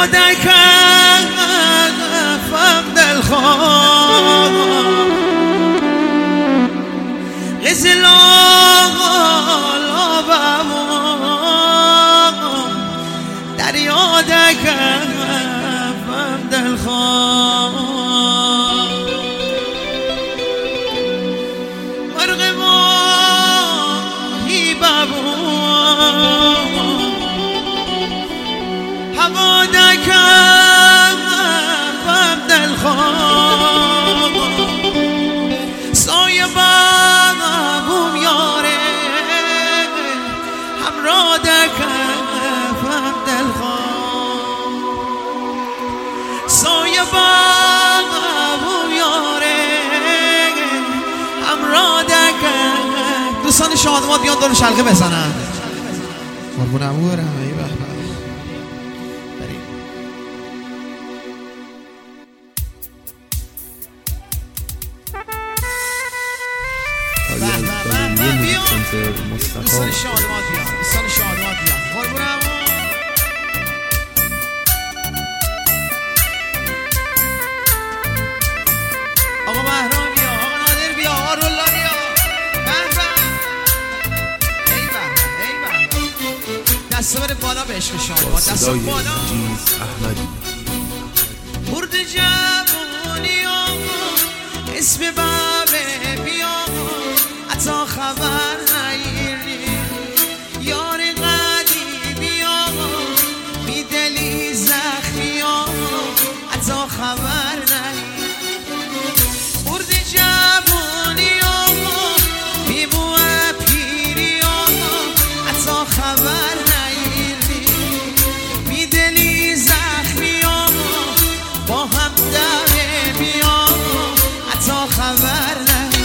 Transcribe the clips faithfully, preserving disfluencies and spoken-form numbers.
یادک کفم دلخواه غزلال آبم در یادک کفم دلخواه مرغ ماهی ببون هوا دکم دلخواه سایه بابم یاره همراه دکم دلخواه سایه بابم یاره همراه دکم. دوستان شادمات بیان دور شلقه بزنن. قربون عمو برم. ای به دوستان شادمات بیان دوستان شادمات بیان قربون عمو. آقا مهران بیا، آقا نادر بیا، آقا رولا بیا. دست بره بالا به عشق شادمات. دست بالا برد جوونی اسم بابه بیا عطا خبر نگیری یار قدیمی بی دلی زخمی عطا خبر نگیری برد جوونی بی بو پیری عطا خبر نگیری بی دلی زخمی با هم دمه بیا عطا خبر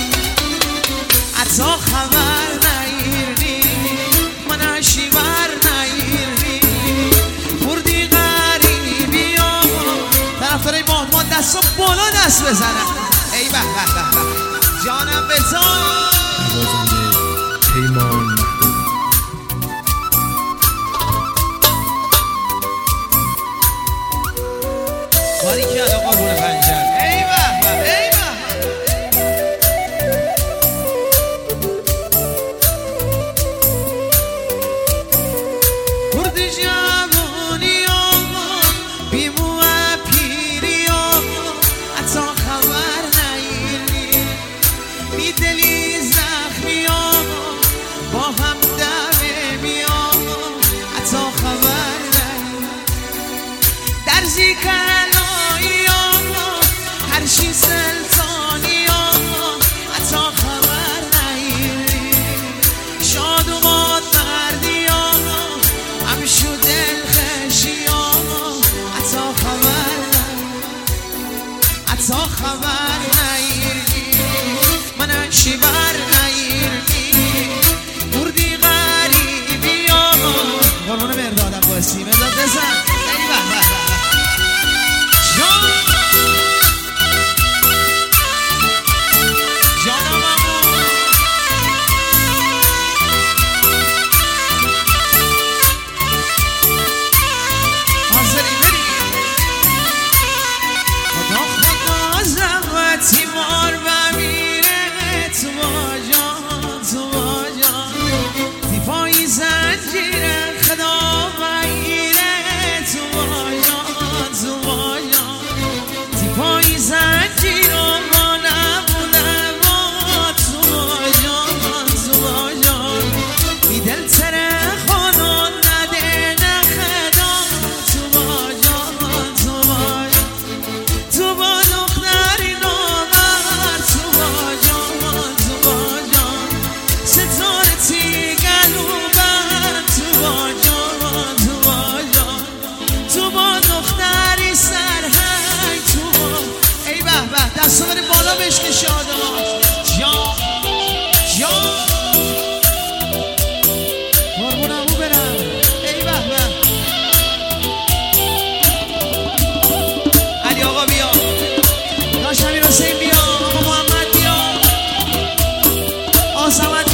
عطا خبر نگیری من شیور نگیری بردی غریبی ها طرفدارای باهمان دست و بالا دست بزنن. ای به به به به جانم بزن نوازنده پیمان کاری کرد آقا رون پنجر. ای به به ای به برد جوانی بی مو پیری عطا خبر نگیری بی دلی زخمی با هم دمه بیا عطا خبر نگیری درزی کلایی هر چی سلطانی عطا خبر نگیری شاد و ماد مردی هم شو دل خشی عطا خبر عطا خبر نگیری من چی بر نگیری بردی غریبی قربان مرداد عباسی مرداد بزن. ای به به جان جانم امو حاضری بری خدا خدا زبطی مار و میره تو با جان تو با جان دیفایی زنجیره خدا بگیره تو با جان تو با جان دیفایی زنجیره ما نبونه ما تو با جان تو با جان بی دل تره خانون نده نخدا تو با جان تو با جان تو با دختری نامر تو با جان تو با جان ستاره تیگلو بر تو با جان تو با جان تو با دختری سرهنگ تو با. ای به به دست بری بالا به عشق شادمات. جان جان قربون عمو برم. ای به به علی آقا بیا داشت امیر حسین بیا آقا محمد بیا آسمت